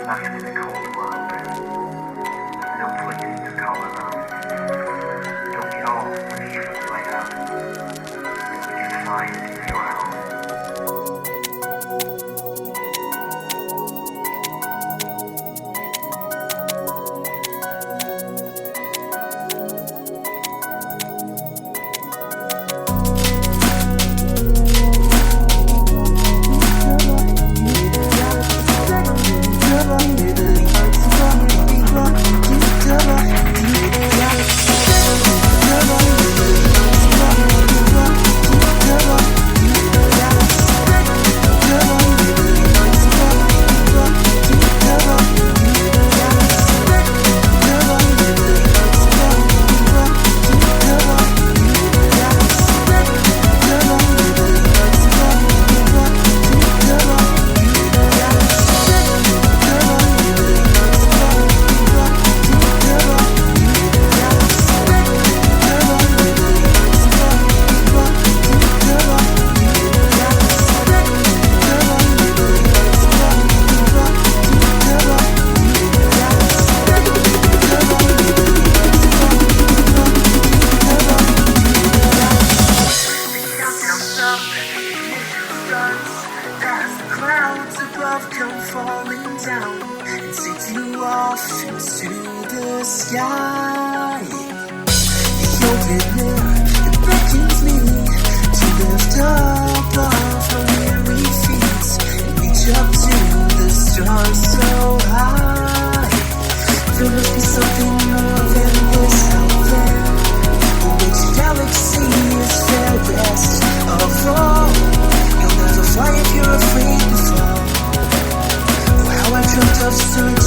left in a cold world. No place to call alone. Don't get off when the ships lay out. We can find your home. As the clouds above come falling down and take you off into the sky, the open air, it beckons me to lift up off my weary feet and reach up to the stars so high. There must be something more than this out there. Which galaxy is fairest of all? You'll never fly if you're afraid to fall. Oh, how I dreamt of soon